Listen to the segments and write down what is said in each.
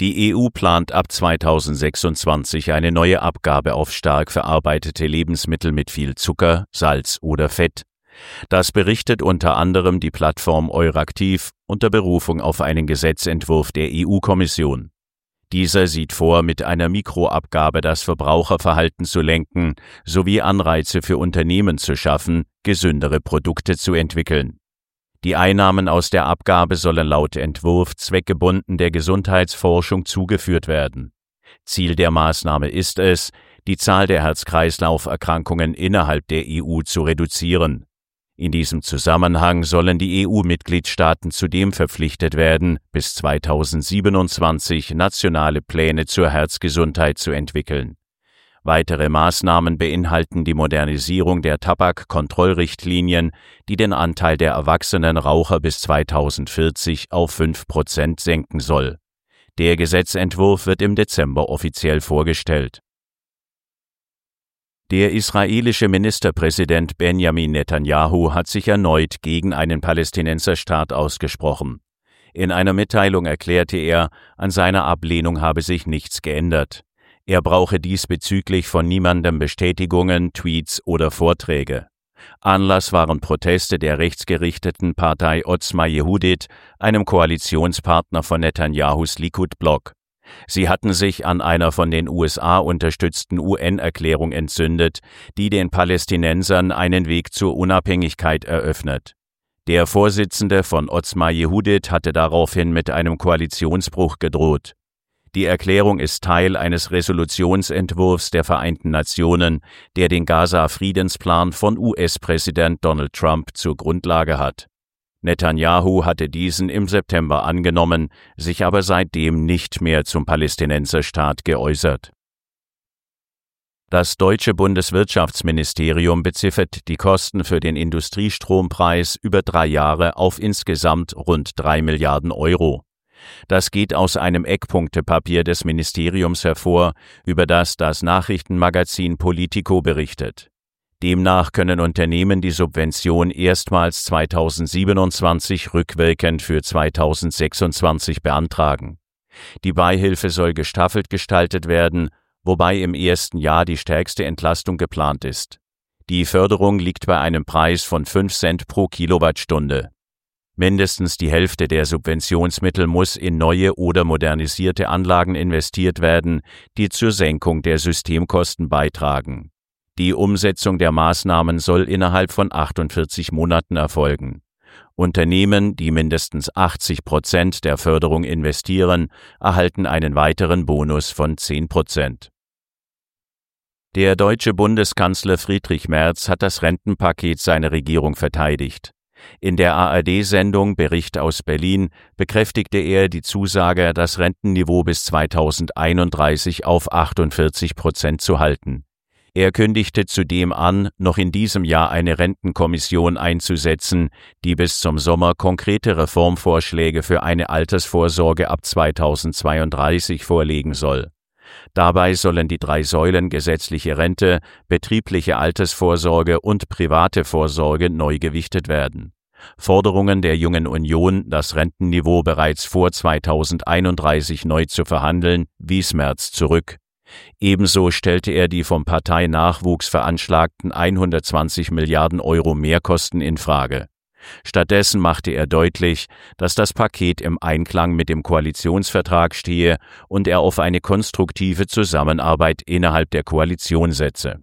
Die EU plant ab 2026 eine neue Abgabe auf stark verarbeitete Lebensmittel mit viel Zucker, Salz oder Fett. Das berichtet unter anderem die Plattform Euraktiv unter Berufung auf einen Gesetzentwurf der EU-Kommission. Dieser sieht vor, mit einer Mikroabgabe das Verbraucherverhalten zu lenken, sowie Anreize für Unternehmen zu schaffen, gesündere Produkte zu entwickeln. Die Einnahmen aus der Abgabe sollen laut Entwurf zweckgebunden der Gesundheitsforschung zugeführt werden. Ziel der Maßnahme ist es, die Zahl der Herz-Kreislauf-Erkrankungen innerhalb der EU zu reduzieren. In diesem Zusammenhang sollen die EU-Mitgliedstaaten zudem verpflichtet werden, bis 2027 nationale Pläne zur Herzgesundheit zu entwickeln. Weitere Maßnahmen beinhalten die Modernisierung der Tabakkontrollrichtlinien, die den Anteil der erwachsenen Raucher bis 2040 auf 5% senken soll. Der Gesetzentwurf wird im Dezember offiziell vorgestellt. Der israelische Ministerpräsident Benjamin Netanyahu hat sich erneut gegen einen Palästinenserstaat ausgesprochen. In einer Mitteilung erklärte er, an seiner Ablehnung habe sich nichts geändert. Er brauche diesbezüglich von niemandem Bestätigungen, Tweets oder Vorträge. Anlass waren Proteste der rechtsgerichteten Partei Otzma Yehudit, einem Koalitionspartner von Netanyahus Likud-Block. Sie hatten sich an einer von den USA unterstützten UN-Erklärung entzündet, die den Palästinensern einen Weg zur Unabhängigkeit eröffnet. Der Vorsitzende von Otzma Yehudit hatte daraufhin mit einem Koalitionsbruch gedroht. Die Erklärung ist Teil eines Resolutionsentwurfs der Vereinten Nationen, der den Gaza-Friedensplan von US-Präsident Donald Trump zur Grundlage hat. Netanyahu hatte diesen im September angenommen, sich aber seitdem nicht mehr zum Palästinenserstaat geäußert. Das deutsche Bundeswirtschaftsministerium beziffert die Kosten für den Industriestrompreis über 3 Jahre auf insgesamt rund 3 Milliarden Euro. Das geht aus einem Eckpunktepapier des Ministeriums hervor, über das Nachrichtenmagazin Politico berichtet. Demnach können Unternehmen die Subvention erstmals 2027 rückwirkend für 2026 beantragen. Die Beihilfe soll gestaffelt gestaltet werden, wobei im ersten Jahr die stärkste Entlastung geplant ist. Die Förderung liegt bei einem Preis von 5 Cent pro Kilowattstunde. Mindestens die Hälfte der Subventionsmittel muss in neue oder modernisierte Anlagen investiert werden, die zur Senkung der Systemkosten beitragen. Die Umsetzung der Maßnahmen soll innerhalb von 48 Monaten erfolgen. Unternehmen, die mindestens 80% der Förderung investieren, erhalten einen weiteren Bonus von 10%. Der deutsche Bundeskanzler Friedrich Merz hat das Rentenpaket seiner Regierung verteidigt. In der ARD-Sendung Bericht aus Berlin bekräftigte er die Zusage, das Rentenniveau bis 2031 auf 48% zu halten. Er kündigte zudem an, noch in diesem Jahr eine Rentenkommission einzusetzen, die bis zum Sommer konkrete Reformvorschläge für eine Altersvorsorge ab 2032 vorlegen soll. Dabei sollen die 3 Säulen gesetzliche Rente, betriebliche Altersvorsorge und private Vorsorge neu gewichtet werden. Forderungen der Jungen Union, das Rentenniveau bereits vor 2031 neu zu verhandeln, wies Merz zurück. Ebenso stellte er die vom Parteinachwuchs veranschlagten 120 Milliarden Euro Mehrkosten in Frage. Stattdessen machte er deutlich, dass das Paket im Einklang mit dem Koalitionsvertrag stehe und er auf eine konstruktive Zusammenarbeit innerhalb der Koalition setze.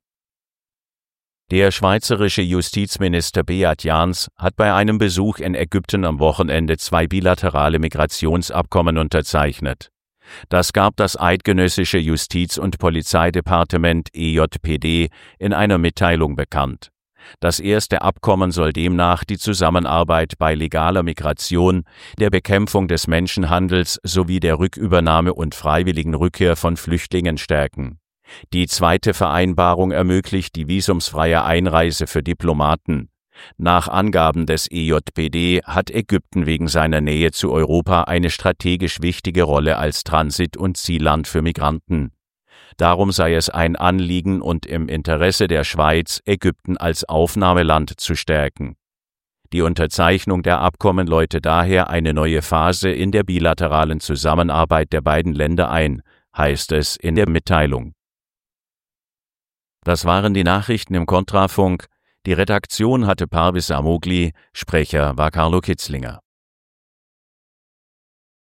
Der schweizerische Justizminister Beat Jans hat bei einem Besuch in Ägypten am Wochenende 2 bilaterale Migrationsabkommen unterzeichnet. Das gab das eidgenössische Justiz- und Polizeidepartement EJPD in einer Mitteilung bekannt. Das erste Abkommen soll demnach die Zusammenarbeit bei legaler Migration, der Bekämpfung des Menschenhandels sowie der Rückübernahme und freiwilligen Rückkehr von Flüchtlingen stärken. Die zweite Vereinbarung ermöglicht die visumsfreie Einreise für Diplomaten. Nach Angaben des EJPD hat Ägypten wegen seiner Nähe zu Europa eine strategisch wichtige Rolle als Transit- und Zielland für Migranten. Darum sei es ein Anliegen und im Interesse der Schweiz, Ägypten als Aufnahmeland zu stärken. Die Unterzeichnung der Abkommen läute daher eine neue Phase in der bilateralen Zusammenarbeit der beiden Länder ein, heißt es in der Mitteilung. Das waren die Nachrichten im Kontrafunk. Die Redaktion hatte Parvis Amogli, Sprecher war Carlo Kitzlinger.